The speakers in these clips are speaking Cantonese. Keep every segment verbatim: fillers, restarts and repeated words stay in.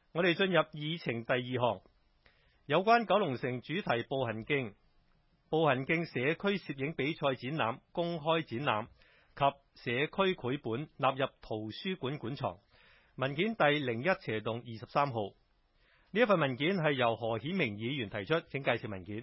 我哋進入議程第二項，有關九龍城主題步行徑、步行徑社區攝影比賽展覽、公開展覽及社區繪本納入圖書館館藏。文件第零一斜洞二十三號。呢一份文件係由何顯明議員提出，請介紹文件。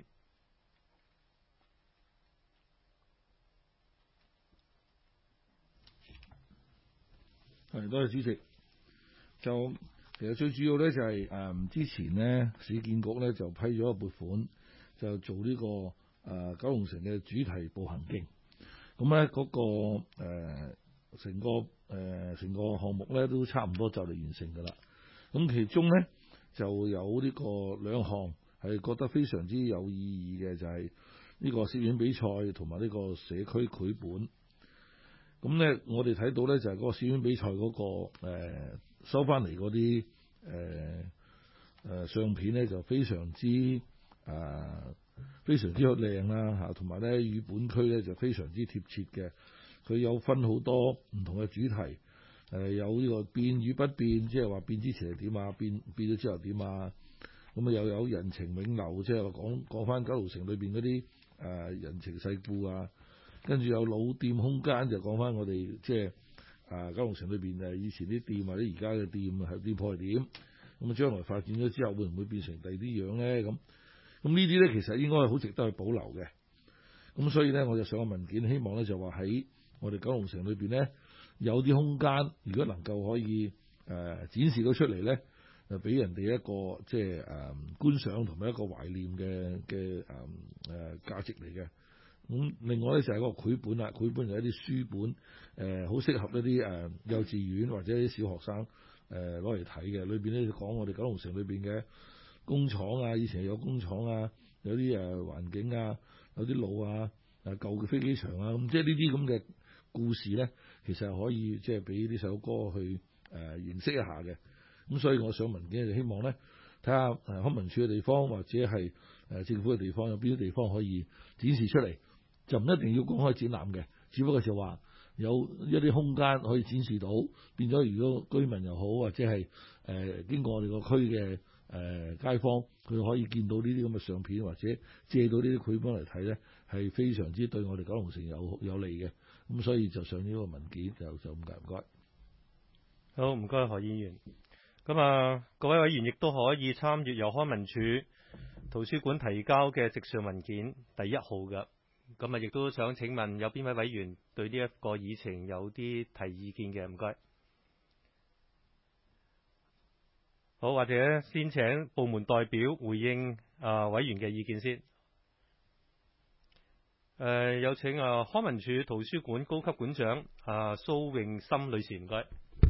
係，多謝主席。就其實最主要咧就係、是、誒、嗯、之前呢市建局咧就批咗個撥款，就做呢、這個誒、呃、九龍城嘅主題步行徑。咁咧嗰個誒成、呃、個誒成、呃、個項目咧都差唔多就嚟完成㗎啦。咁其中咧就有呢個兩項係覺得非常之有意義嘅，就係、是、呢個攝影比賽同埋呢個社區繪本。咁咧，我哋睇到咧就係嗰個攝影比賽嗰、那個、呃、收翻嚟嗰啲誒誒相片咧，就非常之誒、呃、非常之靚啦嚇，同埋咧與本區咧就非常之貼切嘅。佢有分好多唔同嘅主題，誒、呃、有呢個變與不變，即係話變之前係點啊，變變咗之後點啊。咁啊又有人情永留，即係話講講翻九龍城裏邊嗰啲誒人情世故啊。跟住有老店空間，就講翻我哋即係啊九龍城裏邊誒以前啲店或者而家嘅店係店鋪係點，咁啊將來發展咗之後會唔會變成第二啲樣咧？咁咁呢啲咧其實應該係好值得去保留嘅。咁所以咧我就上個文件，希望咧就話喺我哋九龍城裏邊咧有啲空間，如果能夠可以誒、呃、展示到出嚟咧，就俾人哋一個即係誒、呃、觀賞同埋一個懷念嘅嘅誒誒價值嚟嘅。咁另外咧就係個繪本啦，繪本就係一啲書本，誒好適合一啲誒幼稚園或者啲小學生誒攞嚟睇嘅。裏邊咧就講我哋九龍城裏邊嘅工廠啊，以前有工廠啊，有啲誒環境啊，有啲路啊，誒舊嘅飛機場啊，咁即係呢啲咁嘅故事咧，其實係可以即係俾呢首歌去誒、呃、認識一下嘅。咁所以我上文件就希望咧睇下誒康文署嘅地方或者係誒政府嘅地方有邊啲地方可以展示出嚟。就唔一定要公開展覽嘅，只不過就話有一啲空間可以展示到，變咗如果居民又好，或者係誒、呃、經過我哋個區嘅誒街坊，佢可以見到呢啲咁嘅相片，或者借到呢啲繪本嚟睇咧，係非常之對我哋九龍城有有利嘅。咁所以就上呢個文件就就咁解，唔該。 好，唔該何議員。咁啊，各位委員亦都可以參閱由康文署圖書館提交嘅直上文件第一號嘅。咁啊，亦都想請問有邊位委員對呢一個議程有啲提意見嘅？唔該。好，或者先請部門代表回應啊、呃、委員嘅意見先。誒、呃，有請啊康文署圖書館高級館長啊蘇詠森女士，唔該。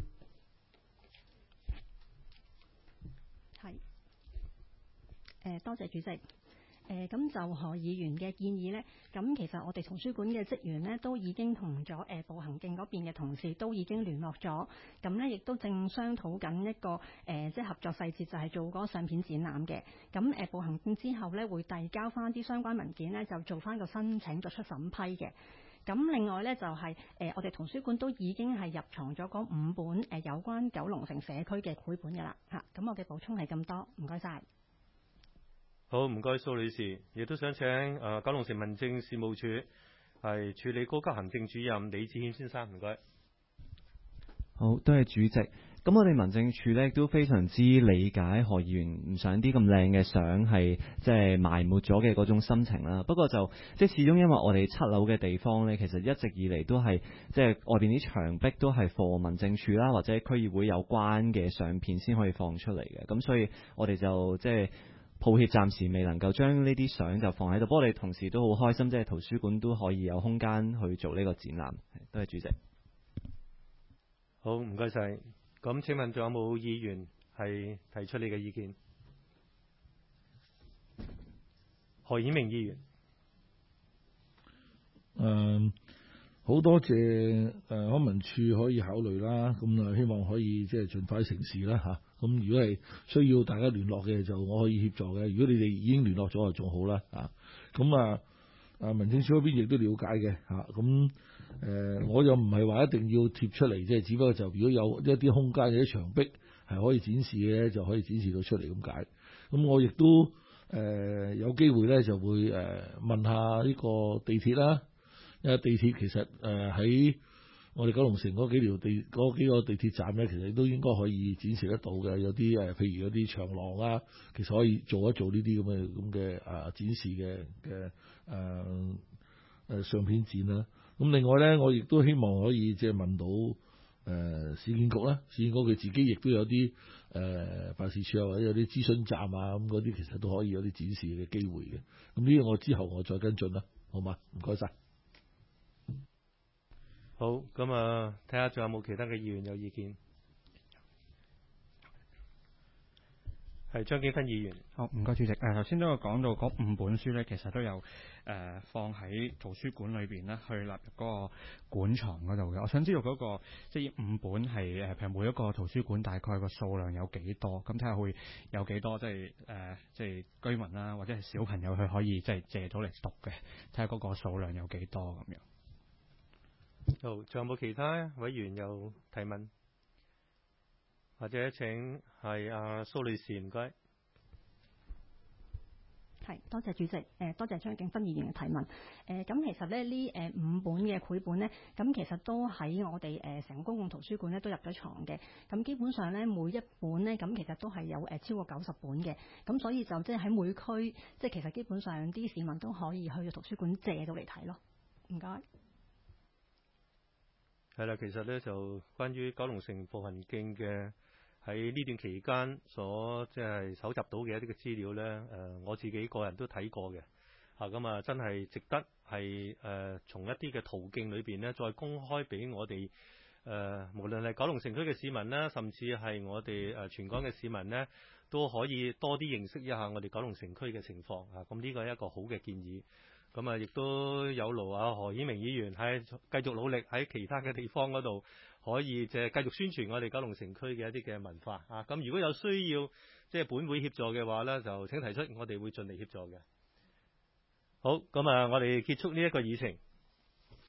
係。誒、呃，多謝主席。誒咁、呃、就何議員嘅建議呢，咁其實我哋圖書館嘅職員呢，都已經同咗誒步行徑嗰邊嘅同事都已經聯絡咗，咁呢亦都正商討緊一個誒、呃、即係合作細節，就係做嗰個相片展覽嘅。咁誒、呃、步行徑之後呢，會遞交翻啲相關文件呢，就做翻個申請作出審批嘅。咁另外呢，就係、是、誒、呃、我哋圖書館都已經係入藏咗嗰五本誒、呃、有關九龍城社區嘅繪本㗎啦嚇。咁我嘅補充係咁多，唔該晒。 好，唔該蘇女士，亦都想請誒、呃、九龍城民政事務處係處理高級行政主任李志謙先生，唔該。 好，多謝主席。咁我哋民政處咧都非常之理解何議員唔想啲咁靚嘅相係即係埋沒咗嘅嗰種心情啦。不過就即係始終因為我哋七樓嘅地方咧，其實一直以嚟都係即係外邊啲牆壁都係貨民政處啦或者區議會有關嘅相片先可以放出嚟嘅。咁所以我哋就即係抱歉暫時未能夠將呢啲相就放喺度。不過我哋同時都好開心，即係圖書館都可以有空間去做呢個展覽。多謝主席。 好，唔該晒。咁請問仲有冇議員係提出你嘅意見？何顯明議員。 誒，好多謝誒康文署可以考慮啦，咁啊希望可以即係盡快成事啦嚇。咁如果係需要大家聯絡嘅，就我可以協助嘅。如果你哋已經聯絡咗，就仲好啦啊。咁啊啊民政處嗰邊亦都了解嘅嚇。咁、啊、誒、呃、我又唔係話一定要貼出嚟，即係只不過就如果有一啲空間有啲牆壁係可以展示嘅咧，就可以展示到出嚟咁解。咁我亦都誒、呃、有機會咧就會誒、呃、問下呢個地鐵啦，因為地鐵其實誒喺、呃、我哋九龍城嗰幾條地嗰幾個地鐵站咧，其實都應該可以展示得到嘅。有啲誒、呃，譬如嗰啲長廊啊，其實可以做一做呢啲咁嘅咁嘅啊展示嘅嘅誒誒相片展啦。咁另外咧，我亦都希望可以即係問到誒、呃、市建局啦，市建局佢自己亦都有啲誒、呃、辦事處啊，或者有啲諮詢站啊，咁嗰啲其實都可以有啲展示嘅機會嘅。咁呢個我之後我再跟進啦，好嘛？唔該晒。 好，咁啊，睇下仲有冇其他嘅議員有意見。係張景芬議員。 好，唔該主席。誒頭先都有講到嗰五本書咧，其實都有誒、呃、放喺圖書館裏邊咧，去納入嗰個館藏嗰度嘅。我想知道嗰、那個即係五本係誒，譬如每一個圖書館大概個數量有幾多？咁睇下會有幾多，即係誒即係居民啦，或者係小朋友佢可以即係借到嚟讀嘅。睇下嗰個數量有幾多咁樣。 好，仲有冇其他委員有提問？或者請係阿蘇女士，唔該。 係，多謝主席，誒多謝張景芬議員嘅提問。誒咁其實咧呢誒五本嘅繪本咧，咁其實都喺我哋誒成個公共圖書館咧都入咗藏嘅。咁基本上咧每一本咧，咁其實都係有誒超過九十本嘅。咁所以就即係喺每區，即係其實基本上啲市民都可以去圖書館借到嚟睇咯。唔該。 係啦，其實咧就關於九龍城步行徑嘅喺呢段期間所即係搜集到嘅一啲嘅資料咧，誒、呃、我自己個人都睇過嘅，啊咁啊真係值得係誒、呃、從一啲嘅途徑裏邊咧再公開俾我哋誒、呃、無論係九龍城區嘅市民啦，甚至係我哋誒全港嘅市民咧，都可以多啲認識一下我哋九龍城區嘅情況啊！咁呢個係一個好嘅建議。咁啊，亦都有勞啊何顯明議員喺繼續努力喺其他嘅地方嗰度，可以即係繼續宣傳我哋九龍城區嘅一啲嘅文化啊。咁如果有需要即係本會協助嘅話咧，就請提出，我哋會盡力協助嘅。好，咁啊，我哋結束呢一個議程。